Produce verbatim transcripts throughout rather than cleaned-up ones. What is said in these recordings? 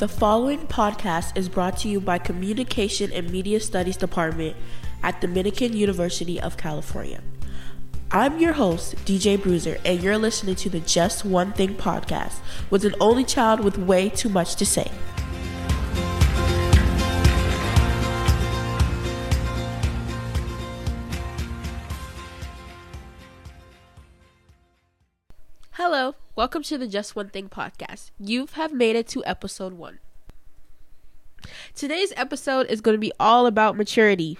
The following podcast is brought to you by Communication and Media Studies Department at Dominican University of California. I'm your host, D J Bruiser, and you're listening to the Just One Thing podcast with an only child with way too much to say. Hello, welcome to the Just One Thing podcast. You have made it to episode one. Today's episode is going to be all about maturity.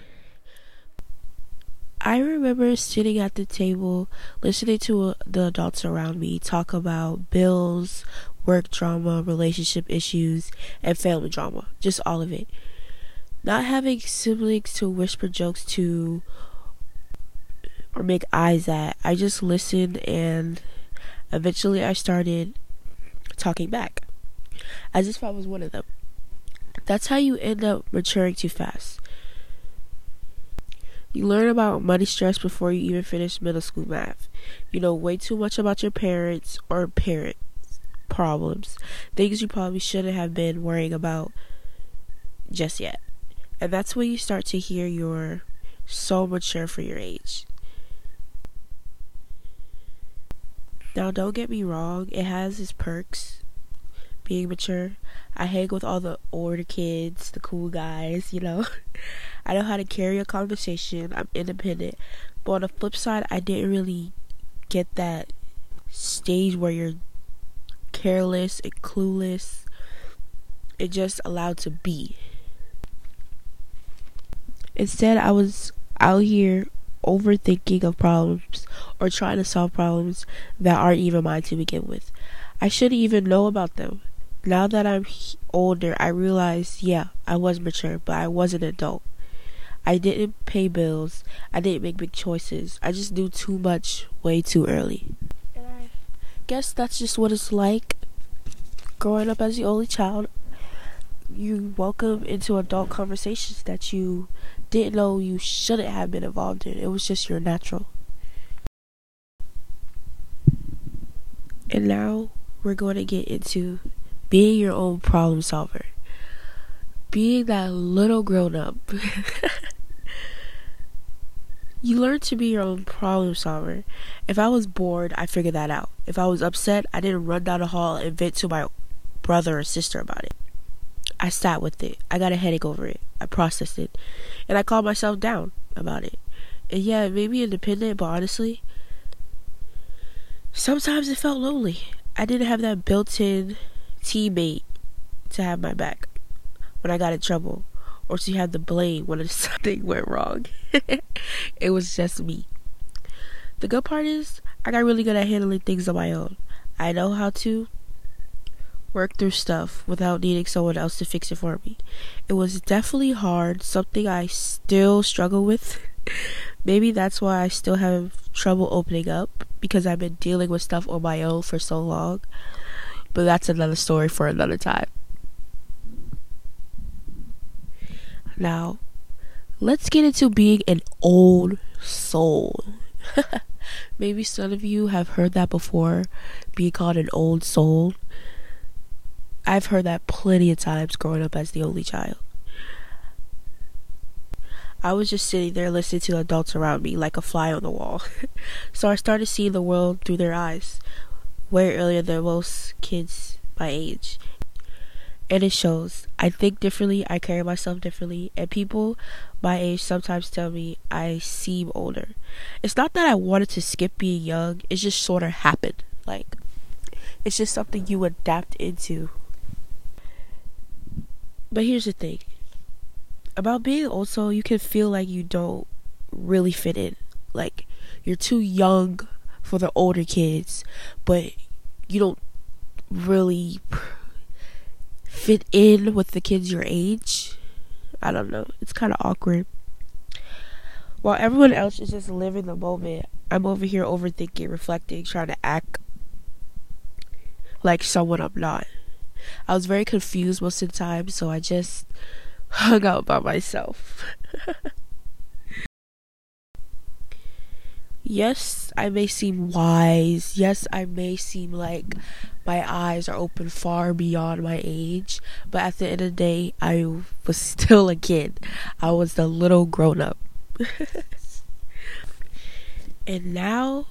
I remember sitting at the table, listening to uh, the adults around me talk about bills, work drama, relationship issues, and family drama. Just all of it. Not having siblings to whisper jokes to or make eyes at. I just listened, and eventually I started talking back, as if I was one of them. That's how you end up maturing too fast. You learn about money stress before you even finish middle school math. You know way too much about your parents or parents' problems. Things you probably shouldn't have been worrying about just yet. And that's when you start to hear you're so mature for your age. Now, don't get me wrong, it has its perks, being mature. I hang with all the older kids, the cool guys, you know. I know how to carry a conversation. I'm independent. But on the flip side, I didn't really get that stage where you're careless and clueless and just allowed to be. Instead, I was out here overthinking of problems or trying to solve problems that aren't even mine to begin with. I shouldn't even know about them. Now that I'm older, I realize, yeah, I was mature, but I wasn't an adult. I didn't pay bills. I didn't make big choices. I just knew too much way too early. And I guess that's just what it's like growing up as the only child. You welcome into adult conversations that you didn't know you shouldn't have been involved in. It was just your natural. And now we're going to get into being your own problem solver. Being that little grown up. You learn to be your own problem solver. If I was bored, I figured that out. If I was upset, I didn't run down the hall and vent to my brother or sister about it. I sat with it. I got a headache over it. I processed it. And I calmed myself down about it. And yeah, it made me independent, but honestly, sometimes it felt lonely. I didn't have that built-in teammate to have my back when I got in trouble, or to have the blame when something went wrong. It was just me. The good part is, I got really good at handling things on my own. I know how to work through stuff without needing someone else to fix it for me. It was definitely hard, something I still struggle with. Maybe that's why I still have trouble opening up, because I've been dealing with stuff on my own for so long. But that's another story for another time. Now, let's get into being an old soul. Maybe some of you have heard that before, being called an old soul. I've heard that plenty of times growing up as the only child. I was just sitting there listening to adults around me like a fly on the wall. So I started seeing the world through their eyes, way earlier than most kids my age. And it shows. I think differently, I carry myself differently, and people my age sometimes tell me I seem older. It's not that I wanted to skip being young, it just sort of happened. Like, it's just something you adapt into. But here's the thing. About being old soul, you can feel like you don't really fit in. Like, you're too young for the older kids, but you don't really fit in with the kids your age. I don't know. It's kind of awkward. While everyone else is just living the moment, I'm over here overthinking, reflecting, trying to act like someone I'm not. I was very confused most of the time, so I just hung out by myself. Yes, I may seem wise. Yes, I may seem like my eyes are open far beyond my age. But at the end of the day, I was still a kid. I was the little grown up. And now,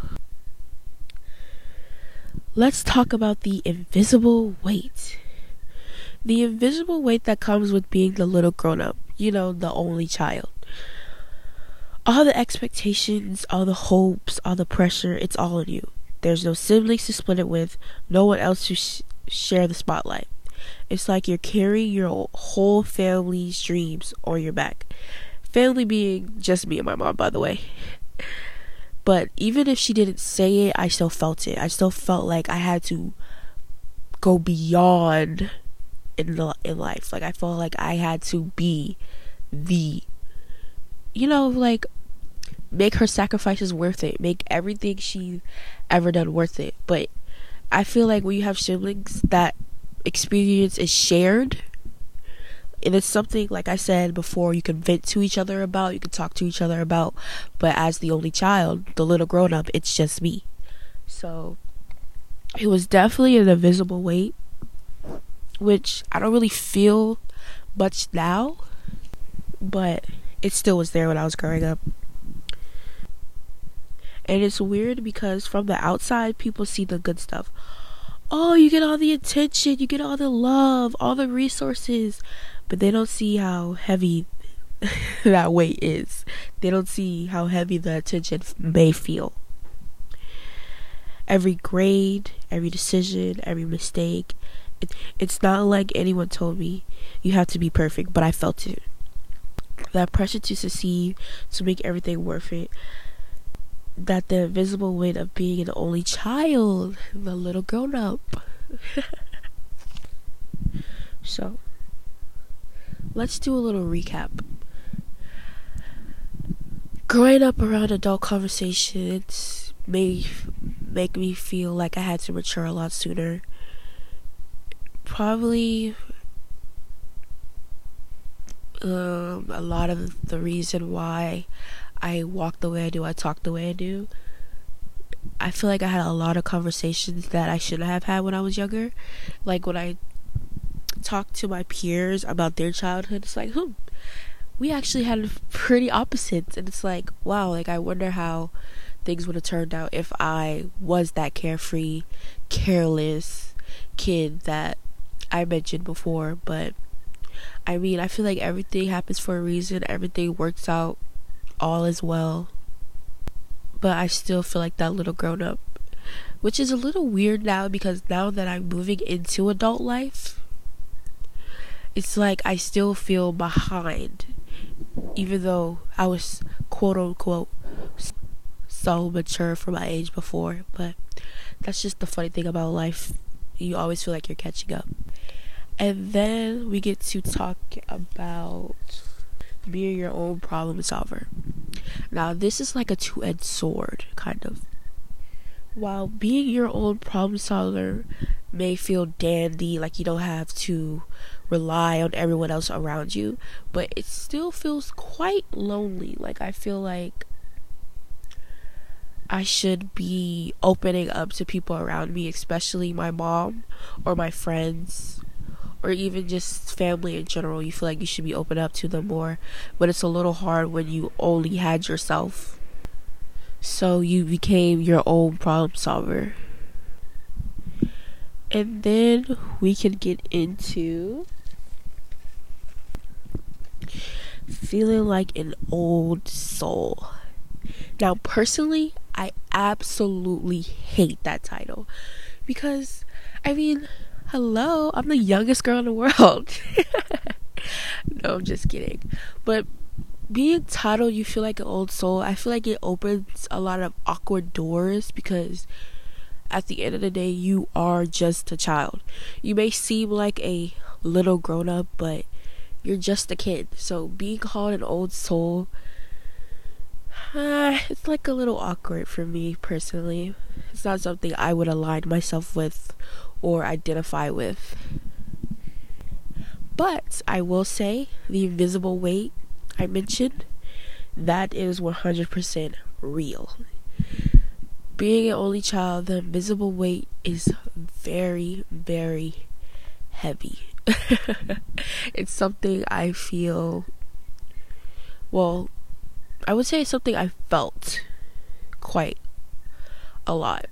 let's talk about the invisible weight. The invisible weight that comes with being the little grown up. You know, the only child. All the expectations, all the hopes, all the pressure, it's all on you. There's no siblings to split it with, no one else to sh- share the spotlight. It's like you're carrying your whole family's dreams on your back. Family being just me and my mom, by the way. But even if she didn't say it, I still felt it. I still felt like I had to go beyond in the, in life. Like I felt like I had to be the, you know, like make her sacrifices worth it. Make everything she ever done worth it. But I feel like when you have siblings, that experience is shared. And it's something, like I said before, you can vent to each other about, you can talk to each other about. But as the only child, the little grown up, it's just me. So it was definitely an invisible weight, which I don't really feel much now, but it still was there when I was growing up. And it's weird because from the outside, people see the good stuff. Oh, you get all the attention, you get all the love, all the resources, but they don't see how heavy that weight is. They don't see how heavy the attention may feel. Every grade, every decision, every mistake, it, it's not like anyone told me you have to be perfect, but I felt it. That pressure to succeed, to make everything worth it. That the invisible weight of being an only child, the little grown up. So, let's do a little recap. Growing up around adult conversations may make me feel like I had to mature a lot sooner. Probably um, a lot of the reason why I walk the way I do, I talk the way I do. I feel like I had a lot of conversations that I shouldn't have had when I was younger. Like when I talk to my peers about their childhood, it's like, hmm, we actually had pretty opposites. And it's like, wow, like I wonder how things would have turned out if I was that carefree, careless kid that I mentioned before. But I mean, I feel like everything happens for a reason. Everything works out. All is well. But I still feel like that little grown up, which is a little weird now because now that I'm moving into adult life, it's like I still feel behind, even though I was quote unquote so mature for my age before. But that's just the funny thing about life. You always feel like you're catching up. And then we get to talk about being your own problem solver. Now, this is like a two-edged sword, kind of. While being your own problem solver may feel dandy, like you don't have to rely on everyone else around you, but it still feels quite lonely. Like, I feel like I should be opening up to people around me, especially my mom or my friends, or even just family in general. You feel like you should be open up to them more, but it's a little hard when you only had yourself. So you became your own problem solver. And then we can get into feeling like an old soul. Now, personally, I absolutely hate that title because, I mean, hello, I'm the youngest girl in the world. No, I'm just kidding. But being titled you feel like an old soul, I feel like it opens a lot of awkward doors because at the end of the day, you are just a child. You may seem like a little grown up, but you're just a kid. So being called an old soul, uh, it's like a little awkward for me personally. It's not something I would align myself with or identify with. But I will say the invisible weight I mentioned, that is one hundred percent real. Being an only child, the invisible weight is very, very heavy. It's something I feel, well, I would say it's something I felt quite a lot.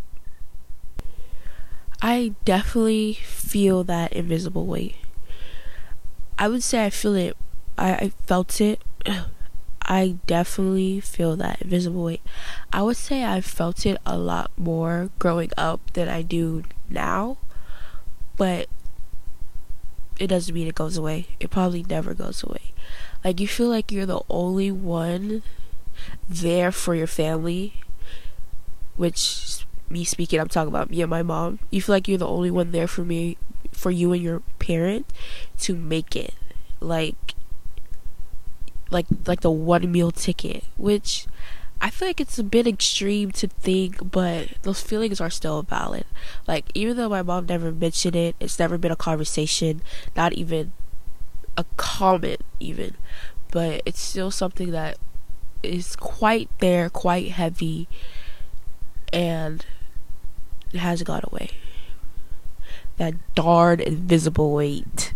I definitely feel that invisible weight. I would say I feel it, I, I felt it. I definitely feel that invisible weight. I would say I felt it a lot more growing up than I do now, but it doesn't mean it goes away. It probably never goes away. Like, you feel like you're the only one there for your family, which, me speaking, I'm talking about me and my mom. You feel like you're the only one there for me, for you and your parent to make it. Like, like, like the one meal ticket, which I feel like it's a bit extreme to think, but those feelings are still valid. Like, even though my mom never mentioned it, it's never been a conversation, not even a comment even, but it's still something that is quite there, quite heavy, and it hasn't gone away. That darn invisible weight.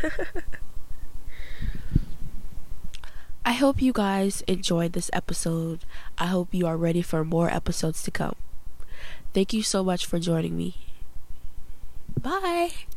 I hope you guys enjoyed this episode. I hope you are ready for more episodes to come. Thank you so much for joining me. Bye.